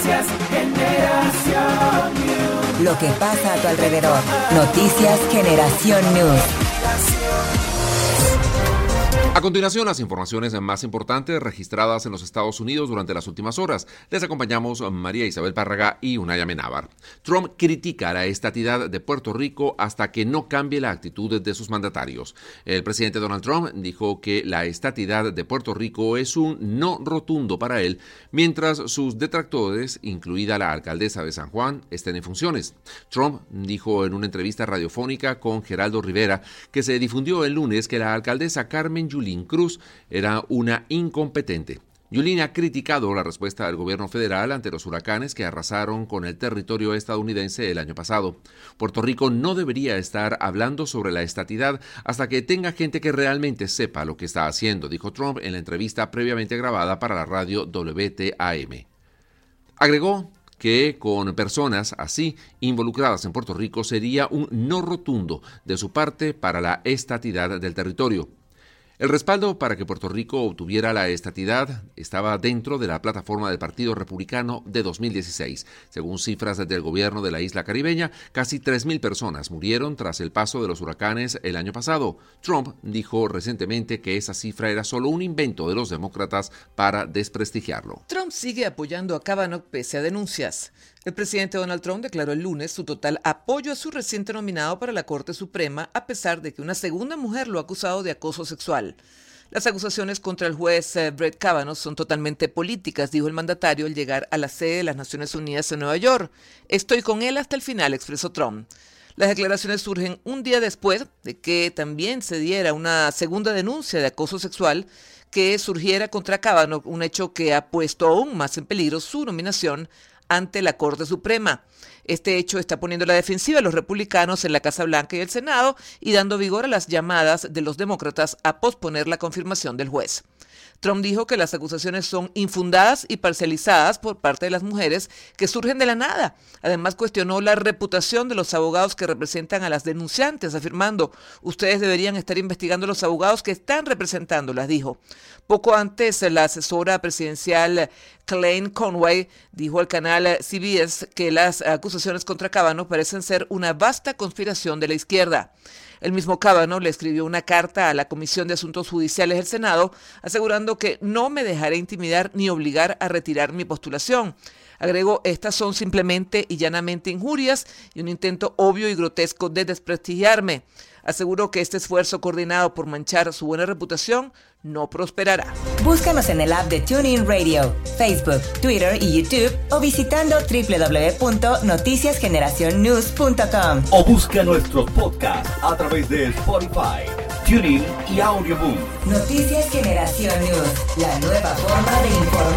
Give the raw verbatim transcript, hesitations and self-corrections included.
Noticias Generación News. Lo que pasa a tu alrededor. Noticias Generación News. A continuación, las informaciones más importantes registradas en los Estados Unidos durante las últimas horas. Les acompañamos María Isabel Párraga y Unai Amenábar. Trump critica la estatidad de Puerto Rico hasta que no cambie la actitud de sus mandatarios. El presidente Donald Trump dijo que la estatidad de Puerto Rico es un no rotundo para él, mientras sus detractores, incluida la alcaldesa de San Juan, estén en funciones. Trump dijo en una entrevista radiofónica con Geraldo Rivera, que se difundió el lunes, que la alcaldesa Carmen Yulín Cruz era una incompetente. Yulín ha criticado la respuesta del gobierno federal ante los huracanes que arrasaron con el territorio estadounidense el año pasado. Puerto Rico no debería estar hablando sobre la estatidad hasta que tenga gente que realmente sepa lo que está haciendo, dijo Trump en la entrevista previamente grabada para la radio W T A M. Agregó que con personas así involucradas en Puerto Rico sería un no rotundo de su parte para la estatidad del territorio. El respaldo para que Puerto Rico obtuviera la estatidad estaba dentro de la plataforma del Partido Republicano de dos mil dieciséis. Según cifras del gobierno de la isla caribeña, casi tres mil personas murieron tras el paso de los huracanes el año pasado. Trump dijo recientemente que esa cifra era solo un invento de los demócratas para desprestigiarlo. Trump sigue apoyando a Kavanaugh pese a denuncias. El presidente Donald Trump declaró el lunes su total apoyo a su reciente nominado para la Corte Suprema, a pesar de que una segunda mujer lo ha acusado de acoso sexual. Las acusaciones contra el juez eh, Brett Kavanaugh son totalmente políticas, dijo el mandatario al llegar a la sede de las Naciones Unidas en Nueva York. Estoy con él hasta el final, expresó Trump. Las declaraciones surgen un día después de que también se diera una segunda denuncia de acoso sexual que surgiera contra Kavanaugh, un hecho que ha puesto aún más en peligro su nominación ante la Corte Suprema. Este hecho está poniendo a la defensiva a los republicanos en la Casa Blanca y el Senado y dando vigor a las llamadas de los demócratas a posponer la confirmación del juez. Trump dijo que las acusaciones son infundadas y parcializadas por parte de las mujeres que surgen de la nada. Además, cuestionó la reputación de los abogados que representan a las denunciantes, afirmando: ustedes deberían estar investigando a los abogados que están representándolas, dijo. Poco antes, la asesora presidencial Kellyanne Conway dijo al canal C B S que las acusaciones contra Kavanaugh parecen ser una vasta conspiración de la izquierda. El mismo Kavanaugh le escribió una carta a la Comisión de Asuntos Judiciales del Senado asegurando que no me dejaré intimidar ni obligar a retirar mi postulación. Agregó: estas son simplemente y llanamente injurias y un intento obvio y grotesco de desprestigiarme. Aseguró que este esfuerzo coordinado por manchar su buena reputación no prosperará. Búscanos en el app de TuneIn Radio, Facebook, Twitter y YouTube o visitando doble u doble u doble u punto noticias generación news punto com. O busca nuestros podcasts a través de Spotify, TuneIn y Audioboom. Noticias Generación News, la nueva forma de informar.